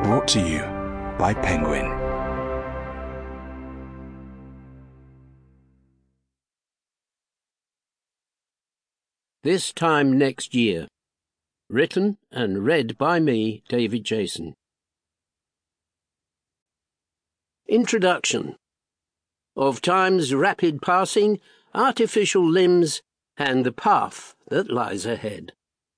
Brought to you by Penguin. This Time Next Year. Written and read by me, David Jason. Introduction. Of time's rapid passing, artificial limbs, and the path that lies ahead.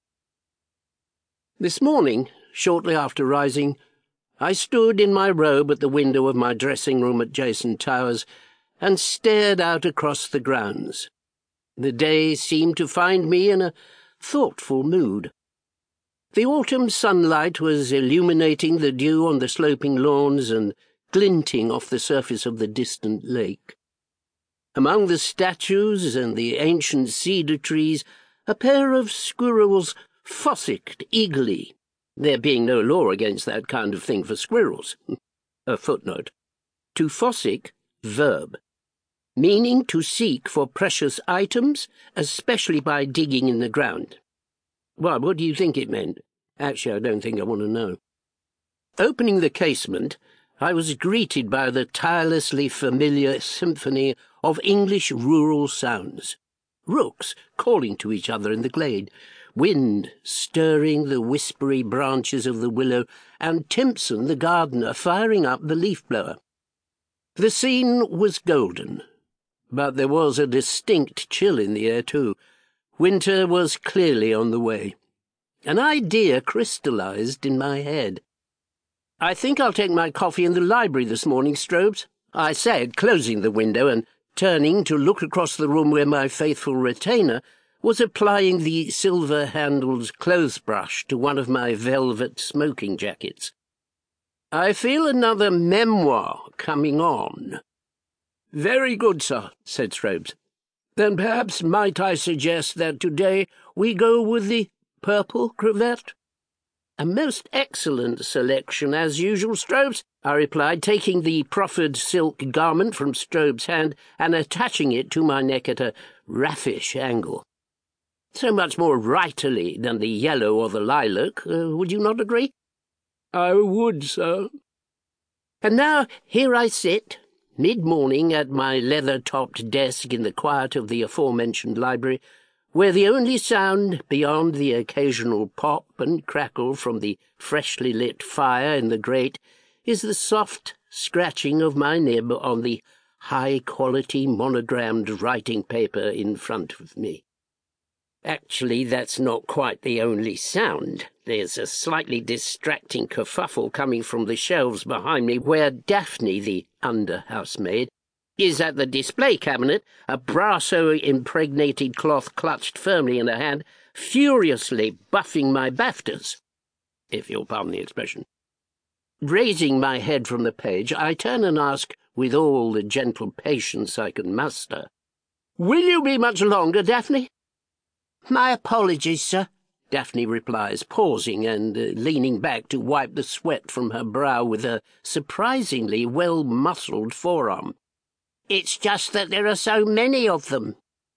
This morning, shortly after rising, I stood in my robe at the window of my dressing room at Jason Towers and stared out across the grounds. The day seemed to find me in a thoughtful mood. The autumn sunlight was illuminating the dew on the sloping lawns and glinting off the surface of the distant lake. Among the statues and the ancient cedar trees, a pair of squirrels fossicked eagerly, there being no law against that kind of thing for squirrels. A footnote. To fossick, verb, meaning to seek for precious items, especially by digging in the ground. Well, what do you think it meant? Actually, I don't think I want to know. Opening the casement, I was greeted by the tirelessly familiar symphony of English rural sounds. Rooks calling to each other in the glade, wind stirring the whispery branches of the willow, and Timpson the gardener firing up the leaf-blower. The scene was golden, but there was a distinct chill in the air too. Winter was clearly on the way. An idea crystallized in my head. "I think I'll take my coffee in the library this morning, Strobes," I said, closing the window and turning to look across the room where my faithful retainer was applying the silver-handled clothes-brush to one of my velvet smoking jackets. "I feel another memoir coming on." "Very good, sir," said Strobes. "Then perhaps might I suggest that today we go with the purple cravat?" "A most excellent selection, as usual, Strobes," I replied, taking the proffered silk garment from Strobes' hand and attaching it to my neck at a raffish angle. "So much more writerly than the yellow or the lilac, would you not agree?" "I would, sir." And now here I sit, mid-morning at my leather-topped desk in the quiet of the aforementioned library, where the only sound, beyond the occasional pop and crackle from the freshly lit fire in the grate, is the soft scratching of my nib on the high-quality monogrammed writing paper in front of me. Actually, that's not quite the only sound. There's a slightly distracting kerfuffle coming from the shelves behind me, where Daphne, the under-housemaid, is at the display cabinet, a Brasso-impregnated cloth clutched firmly in her hand, furiously buffing my BAFTAs, if you'll pardon the expression. Raising my head from the page, I turn and ask, with all the gentle patience I can muster, "Will you be much longer, Daphne?" "My apologies, sir," Daphne replies, pausing and leaning back to wipe the sweat from her brow with a surprisingly well-muscled forearm. "It's just that there are so many of them."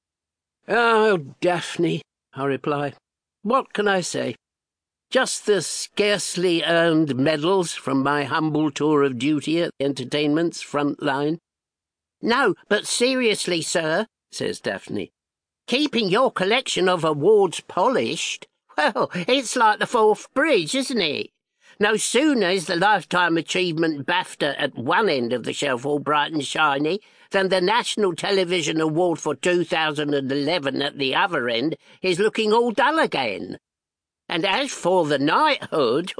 "Oh, Daphne," I reply, "what can I say? Just the scarcely earned medals from my humble tour of duty at entertainment's front line." "No, but seriously, sir," says Daphne, "keeping your collection of awards polished, well, it's like the Forth Bridge, isn't it? No sooner is the Lifetime Achievement BAFTA at one end of the shelf all bright and shiny than the National Television Award for 2011 at the other end is looking all dull again. And as for the knighthood..."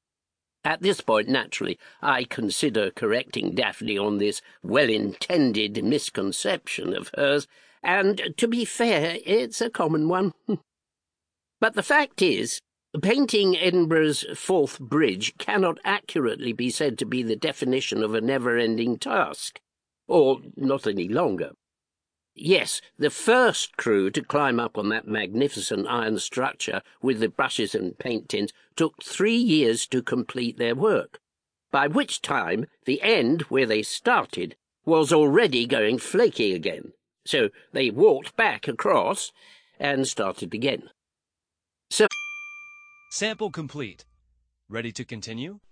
At this point, naturally, I consider correcting Daphne on this well-intended misconception of hers, and, to be fair, it's a common one. But the fact is, painting Edinburgh's Forth Bridge cannot accurately be said to be the definition of a never-ending task, or not any longer. Yes, the first crew to climb up on that magnificent iron structure with the brushes and paint tins took 3 years to complete their work, by which time the end, where they started, was already going flaky again. So they walked back across and started again. Sample complete. Ready to continue?